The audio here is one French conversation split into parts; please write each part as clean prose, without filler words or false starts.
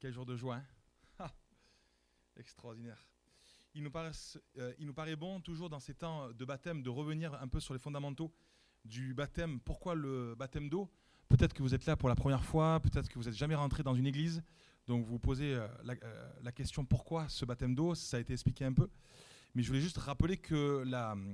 Quel jour de joie, hein? Ah, extraordinaire. Il nous paraît bon, toujours dans ces temps de baptême, de revenir un peu sur les fondamentaux du baptême. Pourquoi le baptême d'eau? Peut-être que vous êtes là pour la première fois, peut-être que vous n'êtes jamais rentré dans une église, donc vous vous posez la question pourquoi ce baptême d'eau. Ça a été expliqué un peu, mais je voulais juste rappeler que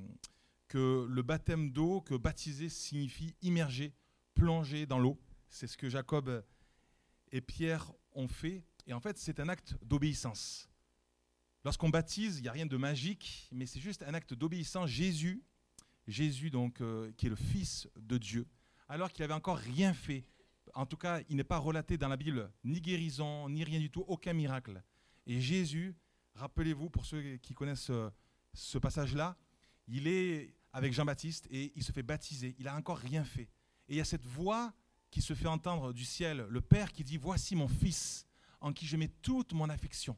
le baptême d'eau, que baptiser signifie immerger, plonger dans l'eau. C'est ce que Jacob et Pierre ont fait, et en fait c'est un acte d'obéissance. Lorsqu'on baptise, il n'y a rien de magique, mais c'est juste un acte d'obéissance. Jésus donc, qui est le Fils de Dieu, alors qu'il n'avait encore rien fait, en tout cas il n'est pas relaté dans la Bible, ni guérison, ni rien du tout, aucun miracle. Et Jésus, rappelez-vous, pour ceux qui connaissent ce passage-là, il est avec Jean-Baptiste et il se fait baptiser, il n'a encore rien fait. Et il y a cette voix qui se fait entendre du ciel, le Père qui dit « Voici mon Fils, en qui je mets toute mon affection,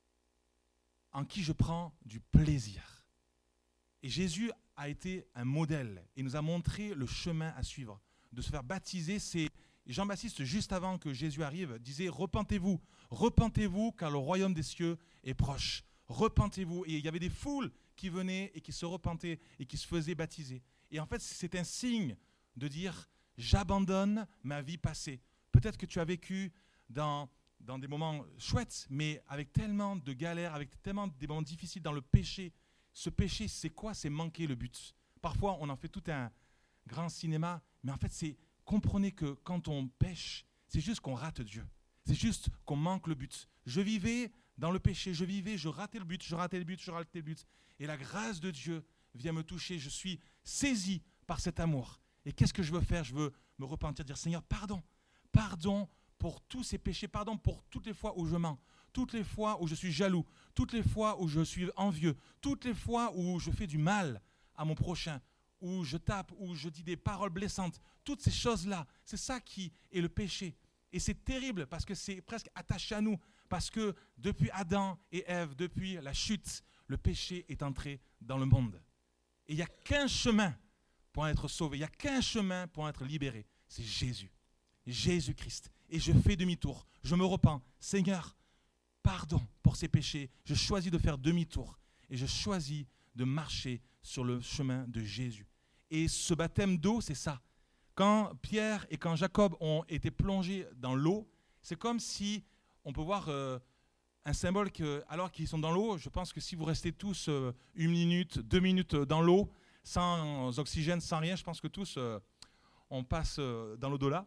en qui je prends du plaisir. » Et Jésus a été un modèle et nous a montré le chemin à suivre. De se faire baptiser, c'est Jean-Baptiste, juste avant que Jésus arrive, disait « Repentez-vous, repentez-vous, car le royaume des cieux est proche. Repentez-vous. » Et il y avait des foules qui venaient et qui se repentaient et qui se faisaient baptiser. Et en fait, c'est un signe de dire « J'abandonne ma vie passée. » Peut-être que tu as vécu dans des moments chouettes, mais avec tellement de galères, avec tellement des moments difficiles dans le péché. Ce péché, c'est quoi? C'est manquer le but. Parfois, on en fait tout un grand cinéma, mais en fait, comprenez que quand on pêche, c'est juste qu'on rate Dieu. C'est juste qu'on manque le but. Je vivais dans le péché, je ratais le but. Et la grâce de Dieu vient me toucher. Je suis saisi par cet amour. Et qu'est-ce que je veux faire? Je veux me repentir, dire Seigneur, pardon pour tous ces péchés, pardon pour toutes les fois où je mens, toutes les fois où je suis jaloux, toutes les fois où je suis envieux, toutes les fois où je fais du mal à mon prochain, où je tape, où je dis des paroles blessantes, toutes ces choses-là, c'est ça qui est le péché. Et c'est terrible parce que c'est presque attaché à nous, parce que depuis Adam et Ève, depuis la chute, le péché est entré dans le monde. Et il n'y a qu'un chemin pour être sauvé, il n'y a qu'un chemin pour être libéré, c'est Jésus. Jésus-Christ. Et je fais demi-tour. Je me repens. Seigneur, pardon pour ces péchés. Je choisis de faire demi-tour. Et je choisis de marcher sur le chemin de Jésus. Et ce baptême d'eau, c'est ça. Quand Pierre et quand Jacob ont été plongés dans l'eau, c'est comme si, on peut voir un symbole que, alors qu'ils sont dans l'eau, je pense que si vous restez tous 1 minute, 2 minutes dans l'eau, sans oxygène, sans rien, je pense que tous, on passe dans l'au-delà.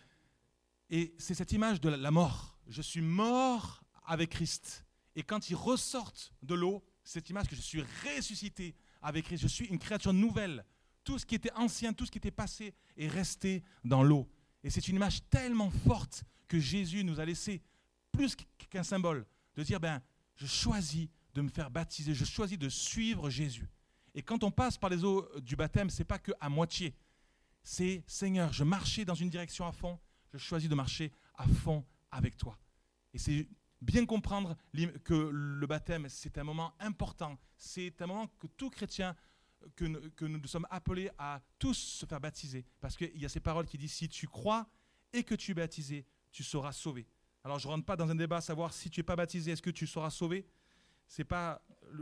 Et c'est cette image de la mort. Je suis mort avec Christ. Et quand ils ressortent de l'eau, cette image que je suis ressuscité avec Christ. Je suis une créature nouvelle. Tout ce qui était ancien, tout ce qui était passé est resté dans l'eau. Et c'est une image tellement forte que Jésus nous a laissé, plus qu'un symbole, de dire, je choisis de me faire baptiser, je choisis de suivre Jésus. Et quand on passe par les eaux du baptême, ce n'est pas qu'à moitié. C'est, Seigneur, je marchais dans une direction à fond, je choisis de marcher à fond avec toi. Et c'est bien comprendre que le baptême, c'est un moment important. C'est un moment que tout chrétien, que nous sommes appelés à tous se faire baptiser. Parce qu'il y a ces paroles qui disent, si tu crois et que tu es baptisé, tu seras sauvé. Alors je ne rentre pas dans un débat à savoir si tu n'es pas baptisé, est-ce que tu seras sauvé? Ce n'est pas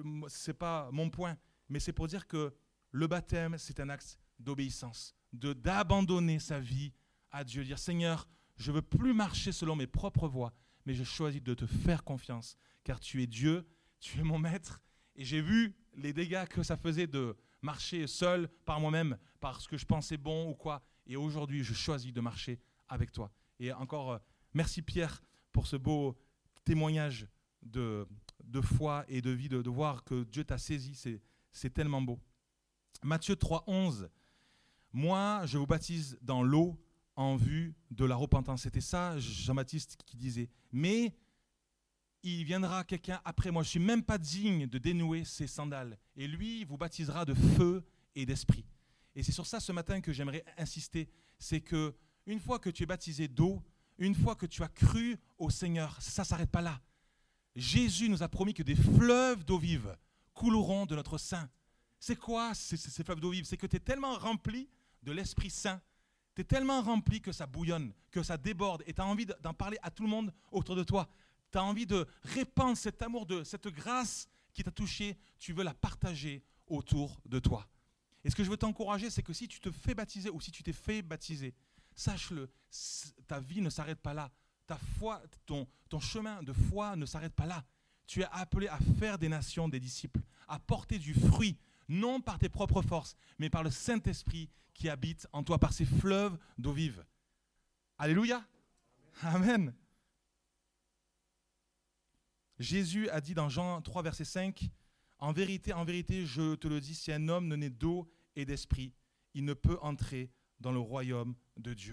mon point. Mais c'est pour dire que le baptême, c'est un acte d'obéissance, d'abandonner sa vie à Dieu, dire Seigneur, je ne veux plus marcher selon mes propres voies, mais je choisis de te faire confiance, car tu es Dieu, tu es mon maître, et j'ai vu les dégâts que ça faisait de marcher seul par moi-même, parce que je pensais bon ou quoi, et aujourd'hui je choisis de marcher avec toi. Et encore, merci Pierre pour ce beau témoignage de foi et de vie, de voir que Dieu t'a saisi, c'est tellement beau. Matthieu 3,11, moi je vous baptise dans l'eau, en vue de la repentance. C'était ça, Jean-Baptiste qui disait. Mais il viendra quelqu'un après moi. Je ne suis même pas digne de dénouer ses sandales. Et lui, il vous baptisera de feu et d'esprit. Et c'est sur ça ce matin que j'aimerais insister. C'est que une fois que tu es baptisé d'eau, une fois que tu as cru au Seigneur, ça ne s'arrête pas là. Jésus nous a promis que des fleuves d'eau vive couleront de notre sein. C'est quoi ces fleuves d'eau vive? C'est que tu es tellement rempli de l'Esprit Saint. Tu es tellement rempli que ça bouillonne, que ça déborde et tu as envie d'en parler à tout le monde autour de toi. Tu as envie de répandre cet amour, cette grâce qui t'a touché, tu veux la partager autour de toi. Et ce que je veux t'encourager, c'est que si tu te fais baptiser ou si tu t'es fait baptiser, sache-le, ta vie ne s'arrête pas là. Ta foi, ton chemin de foi ne s'arrête pas là. Tu es appelé à faire des nations des disciples, à porter du fruit, non par tes propres forces, mais par le Saint-Esprit qui habite en toi, par ces fleuves d'eau vive. Alléluia. Amen. Jésus a dit dans Jean 3, verset 5, « En vérité, je te le dis, si un homme ne naît d'eau et d'esprit, il ne peut entrer dans le royaume de Dieu. »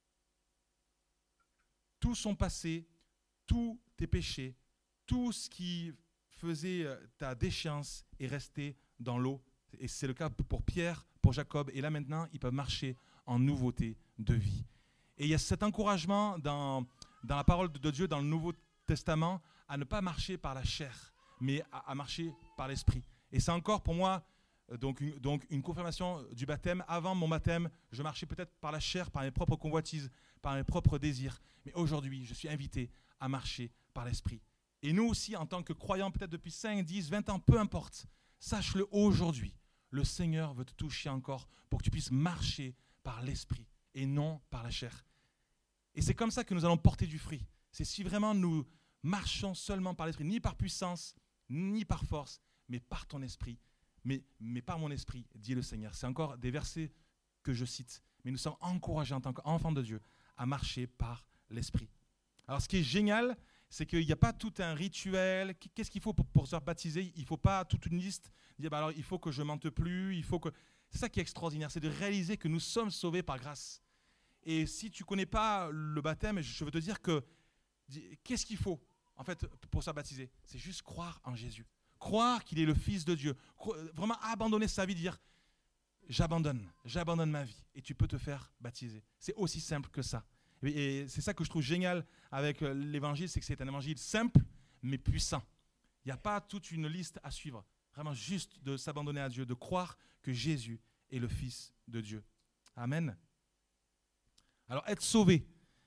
Tout son passé, tous tes péchés, tout ce qui faisait ta déchéance est resté dans l'eau. Et c'est le cas pour Pierre, pour Jacob. Et là maintenant, ils peuvent marcher en nouveauté de vie. Et il y a cet encouragement dans la parole de Dieu, dans le Nouveau Testament, à ne pas marcher par la chair, mais à marcher par l'esprit. Et c'est encore pour moi donc une confirmation du baptême. Avant mon baptême, je marchais peut-être par la chair, par mes propres convoitises, par mes propres désirs. Mais aujourd'hui, je suis invité à marcher par l'esprit. Et nous aussi, en tant que croyants, peut-être depuis 5, 10, 20 ans, peu importe, sache-le aujourd'hui, le Seigneur veut te toucher encore pour que tu puisses marcher par l'esprit et non par la chair. Et c'est comme ça que nous allons porter du fruit. C'est si vraiment nous marchons seulement par l'esprit, ni par puissance, ni par force, mais par ton esprit, mais par mon esprit, dit le Seigneur. C'est encore des versets que je cite, mais nous sommes encouragés en tant qu'enfants de Dieu à marcher par l'esprit. Alors ce qui est génial, c'est qu'il n'y a pas tout un rituel. Qu'est-ce qu'il faut pour se faire baptiser? Il ne faut pas toute une liste. Dire, alors, il faut que je ne mente plus. C'est ça qui est extraordinaire, c'est de réaliser que nous sommes sauvés par grâce. Et si tu ne connais pas le baptême, je veux te dire que qu'est-ce qu'il faut en fait pour se faire baptiser? C'est juste croire en Jésus. Croire qu'il est le Fils de Dieu. Vraiment abandonner sa vie, dire j'abandonne ma vie. Et tu peux te faire baptiser. C'est aussi simple que ça. Et c'est ça que je trouve génial avec l'évangile, c'est que c'est un évangile simple, mais puissant. Il n'y a pas toute une liste à suivre. Vraiment juste de s'abandonner à Dieu, de croire que Jésus est le Fils de Dieu. Amen. Alors, être sauvé,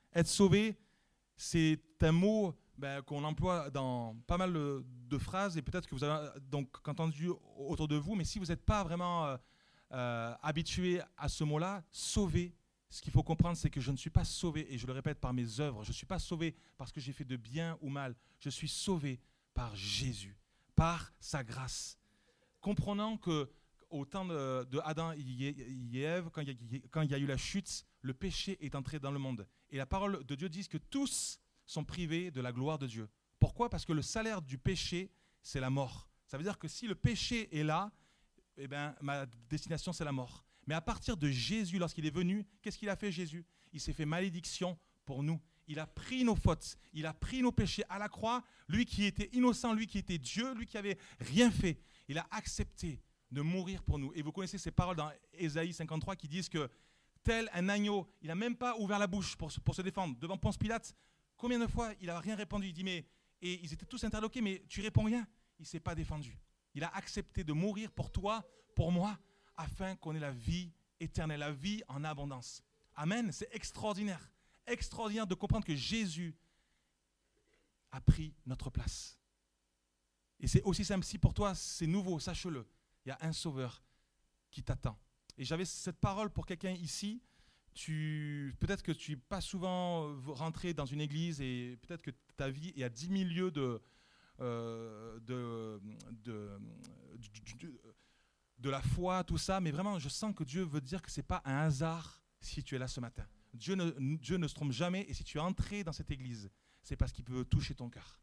c'est un mot qu'on emploie dans pas mal de phrases, et peut-être que vous avez donc entendu autour de vous, mais si vous n'êtes pas vraiment habitué à ce mot-là, sauvé, ce qu'il faut comprendre, c'est que je ne suis pas sauvé, et je le répète, par mes œuvres. Je ne suis pas sauvé parce que j'ai fait de bien ou mal. Je suis sauvé par Jésus, par sa grâce. Comprenant qu'au temps de Adam et Ève, quand il y a eu la chute, le péché est entré dans le monde. Et la parole de Dieu dit que tous sont privés de la gloire de Dieu. Pourquoi? Parce que le salaire du péché, c'est la mort. Ça veut dire que si le péché est là, eh ben, ma destination, c'est la mort. Mais à partir de Jésus, lorsqu'il est venu, qu'est-ce qu'il a fait Jésus? Il s'est fait malédiction pour nous. Il a pris nos fautes, il a pris nos péchés à la croix. Lui qui était innocent, lui qui était Dieu, lui qui n'avait rien fait, il a accepté de mourir pour nous. Et vous connaissez ces paroles dans Ésaïe 53 qui disent que tel un agneau, il n'a même pas ouvert la bouche pour se défendre. Devant Ponce Pilate, combien de fois il n'a rien répondu? Il dit et ils étaient tous interloqués, mais tu réponds rien. Il ne s'est pas défendu. Il a accepté de mourir pour toi, pour moi, afin qu'on ait la vie éternelle, la vie en abondance. Amen, c'est extraordinaire. Extraordinaire de comprendre que Jésus a pris notre place. Et c'est aussi simple, si pour toi c'est nouveau, sache-le, il y a un sauveur qui t'attend. Et j'avais cette parole pour quelqu'un ici, peut-être que tu n'es pas souvent rentré dans une église et peut-être que ta vie est à 10 000 lieues de la foi, tout ça, mais vraiment, je sens que Dieu veut dire que ce n'est pas un hasard si tu es là ce matin. Dieu ne se trompe jamais, et si tu es entré dans cette église, c'est parce qu'il peut toucher ton cœur.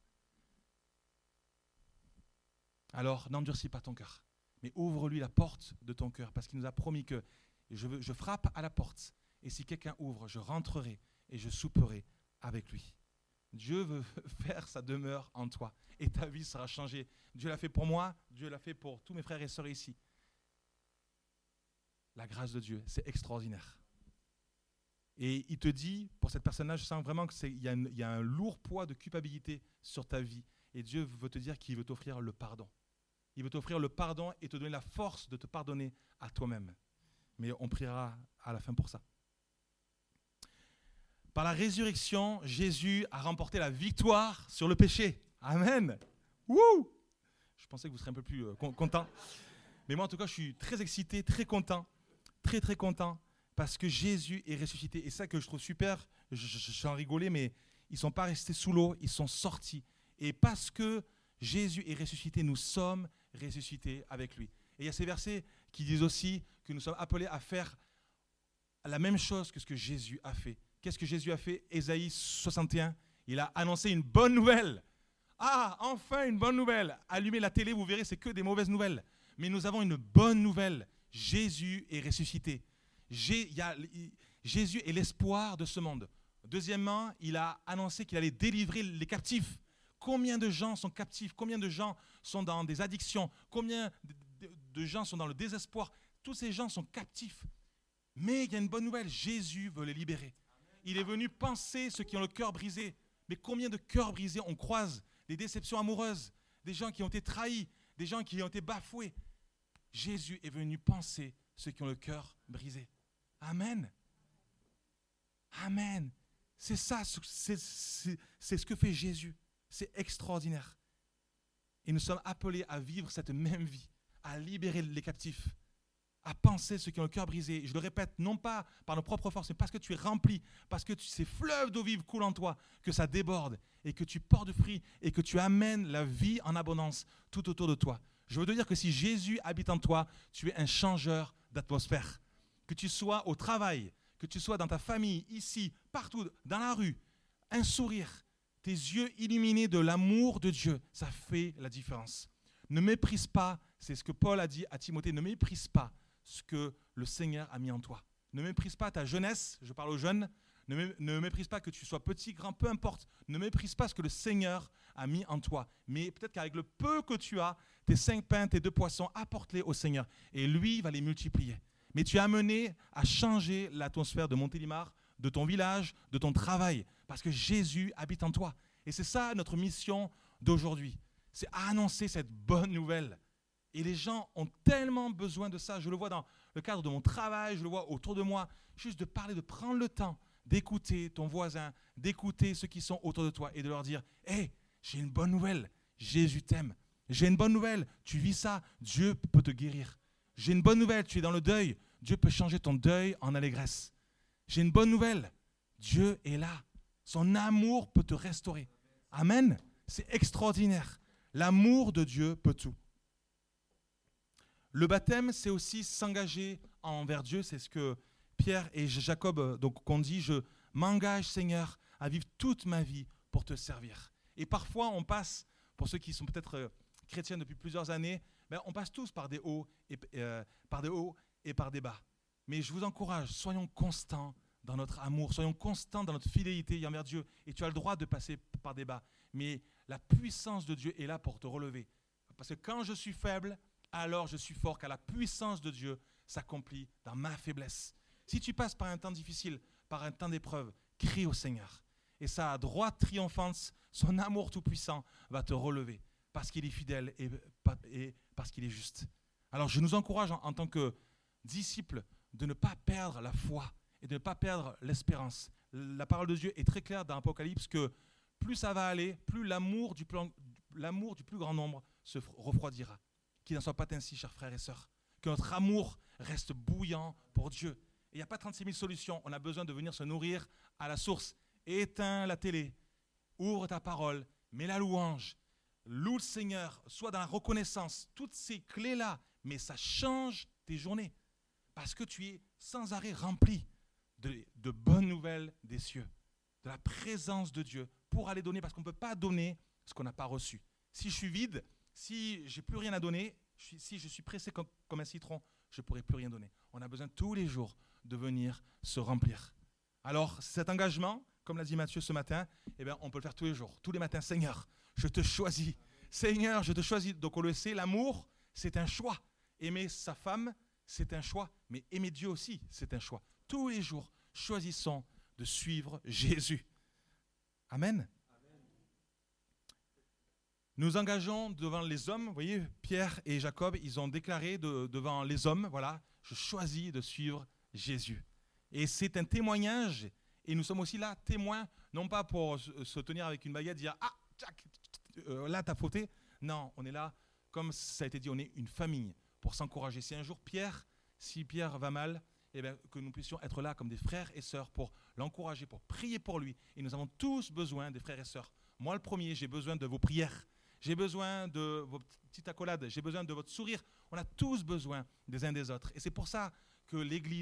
Alors, n'endurcis pas ton cœur, mais ouvre-lui la porte de ton cœur, parce qu'il nous a promis que je frappe à la porte, et si quelqu'un ouvre, je rentrerai et je souperai avec lui. Dieu veut faire sa demeure en toi, et ta vie sera changée. Dieu l'a fait pour moi, Dieu l'a fait pour tous mes frères et sœurs ici. La grâce de Dieu, c'est extraordinaire. Et il te dit, pour cette personne-là, je sens vraiment qu'il y a un lourd poids de culpabilité sur ta vie. Et Dieu veut te dire qu'il veut t'offrir le pardon. Il veut t'offrir le pardon et te donner la force de te pardonner à toi-même. Mais on priera à la fin pour ça. Par la résurrection, Jésus a remporté la victoire sur le péché. Amen. Wouh! Je pensais que vous serez un peu plus content. Mais moi, en tout cas, je suis très excité, très content, très content, parce que Jésus est ressuscité. Et ça que je trouve super, j'en rigolais, mais ils ne sont pas restés sous l'eau, ils sont sortis. Et parce que Jésus est ressuscité, nous sommes ressuscités avec lui. Et il y a ces versets qui disent aussi que nous sommes appelés à faire la même chose que ce que Jésus a fait. Qu'est-ce que Jésus a fait? Ésaïe 61, il a annoncé une bonne nouvelle. Ah, enfin une bonne nouvelle. Allumez la télé, vous verrez, c'est que des mauvaises nouvelles. Mais nous avons une bonne nouvelle. Jésus est ressuscité. Jésus est l'espoir de ce monde. Deuxièmement, il a annoncé qu'il allait délivrer les captifs. Combien de gens sont captifs? Combien de gens sont dans des addictions? Combien de gens sont dans le désespoir? Tous ces gens sont captifs. Mais il y a une bonne nouvelle. Jésus veut les libérer. Il est venu panser ceux qui ont le cœur brisé. Mais combien de cœurs brisés on croise? Des déceptions amoureuses, des gens qui ont été trahis, des gens qui ont été bafoués. Jésus est venu panser ceux qui ont le cœur brisé. Amen. Amen. C'est ça, c'est ce que fait Jésus. C'est extraordinaire. Et nous sommes appelés à vivre cette même vie, à libérer les captifs, à penser ceux qui ont le cœur brisé. Je le répète, non pas par nos propres forces, mais parce que tu es rempli, parce que ces fleuves d'eau vive coulent en toi, que ça déborde et que tu portes du fruit et que tu amènes la vie en abondance tout autour de toi. Je veux te dire que si Jésus habite en toi, tu es un changeur d'atmosphère. Que tu sois au travail, que tu sois dans ta famille, ici, partout, dans la rue, un sourire, tes yeux illuminés de l'amour de Dieu, ça fait la différence. Ne méprise pas, c'est ce que Paul a dit à Timothée, ne méprise pas ce que le Seigneur a mis en toi. Ne méprise pas ta jeunesse, je parle aux jeunes, ne méprise pas que tu sois petit, grand, peu importe. Ne méprise pas ce que le Seigneur a mis en toi. Mais peut-être qu'avec le peu que tu as, tes 5 pains, tes 2 poissons, apporte-les au Seigneur. Et lui va les multiplier. Mais tu es amené à changer l'atmosphère de Montélimar, de ton village, de ton travail. Parce que Jésus habite en toi. Et c'est ça notre mission d'aujourd'hui. C'est annoncer cette bonne nouvelle. Et les gens ont tellement besoin de ça. Je le vois dans le cadre de mon travail, je le vois autour de moi. Juste de parler, de prendre le temps d'écouter ton voisin, d'écouter ceux qui sont autour de toi et de leur dire « Hey, j'ai une bonne nouvelle, Jésus t'aime. J'ai une bonne nouvelle, tu vis ça, Dieu peut te guérir. J'ai une bonne nouvelle, tu es dans le deuil, Dieu peut changer ton deuil en allégresse. J'ai une bonne nouvelle, Dieu est là. Son amour peut te restaurer. Amen. C'est extraordinaire. L'amour de Dieu peut tout. Le baptême, c'est aussi s'engager envers Dieu. C'est ce que Pierre et Jacob ont dit. Je m'engage, Seigneur, à vivre toute ma vie pour te servir. Et parfois, on passe, pour ceux qui sont peut-être chrétiens depuis plusieurs années, on passe tous par des hauts et par des bas. Mais je vous encourage, soyons constants dans notre amour, soyons constants dans notre fidélité envers Dieu. Et tu as le droit de passer par des bas. Mais la puissance de Dieu est là pour te relever. Parce que quand je suis faible, alors je suis fort, car la puissance de Dieu s'accomplit dans ma faiblesse. Si tu passes par un temps difficile, par un temps d'épreuve, crie au Seigneur. Et sa droite triomphante, son amour tout-puissant va te relever, parce qu'il est fidèle et parce qu'il est juste. Alors je nous encourage en tant que disciples de ne pas perdre la foi et de ne pas perdre l'espérance. La parole de Dieu est très claire dans l'Apocalypse que plus ça va aller, plus l'amour du plus grand nombre se refroidira. Qu'il n'en soit pas ainsi, chers frères et sœurs. Que notre amour reste bouillant pour Dieu. Et il n'y a pas 36 000 solutions. On a besoin de venir se nourrir à la source. Éteins la télé, ouvre ta parole, mets la louange, loue le Seigneur, sois dans la reconnaissance. Toutes ces clés-là, mais ça change tes journées. Parce que tu es sans arrêt rempli de bonnes nouvelles des cieux, de la présence de Dieu pour aller donner, parce qu'on ne peut pas donner ce qu'on n'a pas reçu. Si je suis vide, si je n'ai plus rien à donner, si je suis pressé comme un citron, je ne pourrai plus rien donner. On a besoin tous les jours de venir se remplir. Alors cet engagement, comme l'a dit Matthieu ce matin, on peut le faire tous les jours, tous les matins. Seigneur, je te choisis. Seigneur, je te choisis. Donc on le sait, l'amour, c'est un choix. Aimer sa femme, c'est un choix. Mais aimer Dieu aussi, c'est un choix. Tous les jours, choisissons de suivre Jésus. Amen. Nous engageons devant les hommes, vous voyez, Pierre et Jacob, ils ont déclaré devant les hommes, voilà, je choisis de suivre Jésus. Et c'est un témoignage Et nous sommes aussi là, témoins, non pas pour se tenir avec une baguette, dire « Ah, tchac, là, t'as fauté ». Non, on est là, comme ça a été dit, on est une famille pour s'encourager. Si un jour si Pierre va mal, eh bien, que nous puissions être là comme des frères et sœurs pour l'encourager, pour prier pour lui. Et nous avons tous besoin des frères et sœurs. Moi, le premier, j'ai besoin de vos prières. J'ai besoin de vos petites accolades. J'ai besoin de votre sourire. On a tous besoin des uns des autres. Et c'est pour ça que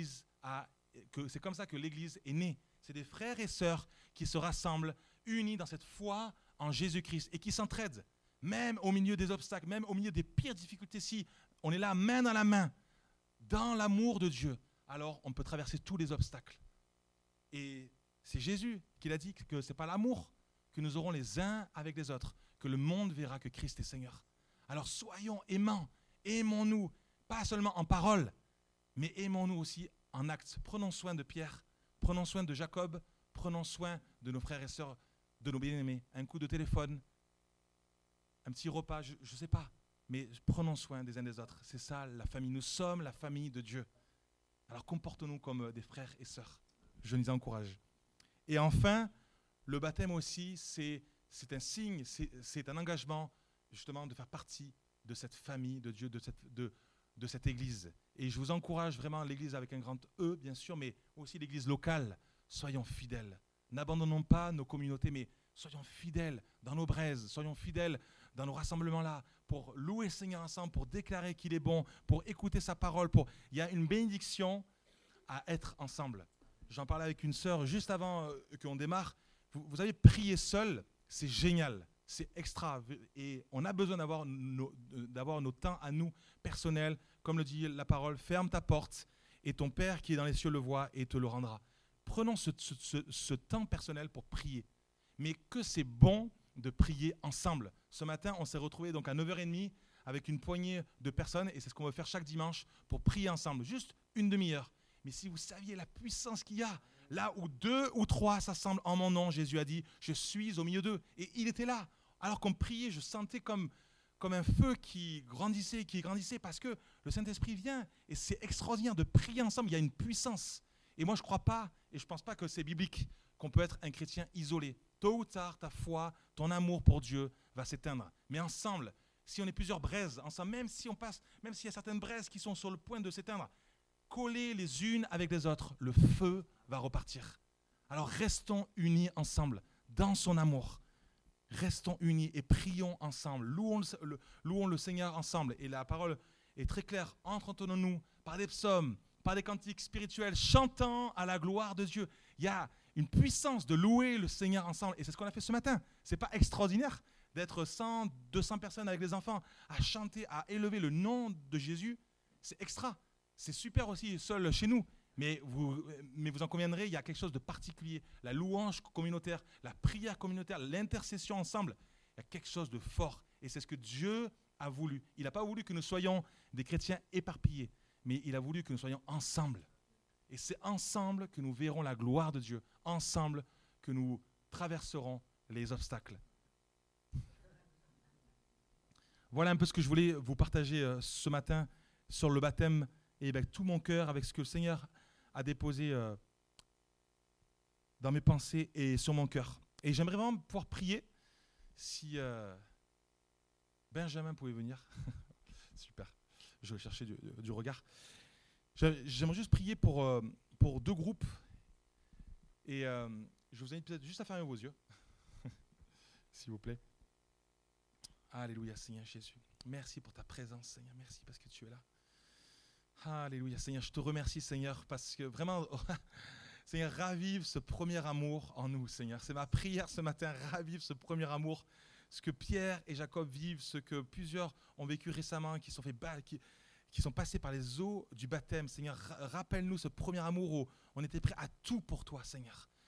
c'est comme ça que l'Église est née. C'est des frères et sœurs qui se rassemblent, unis dans cette foi en Jésus-Christ et qui s'entraident, même au milieu des obstacles, même au milieu des pires difficultés. Si on est là, main dans la main, dans l'amour de Dieu, alors on peut traverser tous les obstacles. Et c'est Jésus qui l'a dit que ce n'est pas l'amour que nous aurons les uns avec les autres, que le monde verra que Christ est Seigneur. Alors soyons aimants, aimons-nous, pas seulement en parole, mais aimons-nous aussi en actes. Prenons soin de Pierre, prenons soin de Jacob, prenons soin de nos frères et sœurs, de nos bien-aimés. Un coup de téléphone, un petit repas, je ne sais pas, mais prenons soin des uns des autres. C'est ça la famille, nous sommes la famille de Dieu. Alors comportons-nous comme des frères et sœurs. Je nous encourage. Et enfin, le baptême aussi, c'est un signe, c'est un engagement justement de faire partie de cette famille de Dieu, de cette église. Et je vous encourage vraiment, l'église avec un grand E, bien sûr, mais aussi l'église locale. Soyons fidèles. N'abandonnons pas nos communautés, mais soyons fidèles dans nos braises, soyons fidèles dans nos rassemblements-là, pour louer le Seigneur ensemble, pour déclarer qu'il est bon, pour écouter sa parole. Il y a une bénédiction à être ensemble. J'en parlais avec une sœur juste avant qu'on démarre. Vous savez, prier seul, c'est génial, c'est extra. Et on a besoin d'avoir nos temps à nous, personnels. Comme le dit la parole, ferme ta porte et ton Père qui est dans les cieux le voit et te le rendra. Prenons ce temps personnel pour prier. Mais que c'est bon de prier ensemble. Ce matin, on s'est retrouvés donc à 9h30 avec une poignée de personnes et c'est ce qu'on veut faire chaque dimanche pour prier ensemble, juste une demi-heure. Mais si vous saviez la puissance qu'il y a, là où 2 ou 3 s'assemblent en mon nom, Jésus a dit, je suis au milieu d'eux. Et il était là. Alors qu'on priait, je sentais comme un feu qui grandissait parce que le Saint-Esprit vient. Et c'est extraordinaire de prier ensemble, il y a une puissance. Et moi, je ne crois pas, et je ne pense pas que c'est biblique, qu'on peut être un chrétien isolé. Tôt ou tard, ta foi, ton amour pour Dieu va s'éteindre. Mais ensemble, si on est plusieurs braises, ensemble, même s'il y a certaines braises qui sont sur le point de s'éteindre, collées les unes avec les autres, le feu va repartir. Alors restons unis ensemble, dans son amour. Restons unis et prions ensemble. Louons le Seigneur ensemble. Et la parole est très claire. Entretenions-nous par des psaumes, par des cantiques spirituels, chantant à la gloire de Dieu. Il y a une puissance de louer le Seigneur ensemble. Et c'est ce qu'on a fait ce matin. Ce n'est pas extraordinaire d'être 100, 200 personnes avec les enfants à chanter, à élever le nom de Jésus. C'est extra. C'est super aussi seul chez nous. Mais vous en conviendrez, il y a quelque chose de particulier. La louange communautaire, la prière communautaire, l'intercession ensemble. Il y a quelque chose de fort. Et c'est ce que Dieu a voulu. Il n'a pas voulu que nous soyons des chrétiens éparpillés, mais il a voulu que nous soyons ensemble. Et c'est ensemble que nous verrons la gloire de Dieu. Ensemble que nous traverserons les obstacles. Voilà un peu ce que je voulais vous partager ce matin sur le baptême et avec tout mon cœur, avec ce que le Seigneur a déposé dans mes pensées et sur mon cœur. Et j'aimerais vraiment pouvoir prier si Benjamin pouvait venir. Super, je vais chercher du regard. J'aimerais juste prier pour 2 groupes et je vous invite peut-être juste à fermer vos yeux, s'il vous plaît. Alléluia, Seigneur Jésus. Merci pour ta présence, Seigneur. Merci parce que tu es là. Alléluia, Seigneur. Je te remercie, Seigneur, parce que vraiment, Seigneur, ravive ce premier amour en nous, Seigneur. C'est ma prière ce matin, ravive ce premier amour. Ce que Pierre et Jacob vivent, ce que plusieurs ont vécu récemment, qui sont passés par les eaux du baptême, Seigneur. Rappelle-nous ce premier amour où on était prêt à tout pour toi, Seigneur.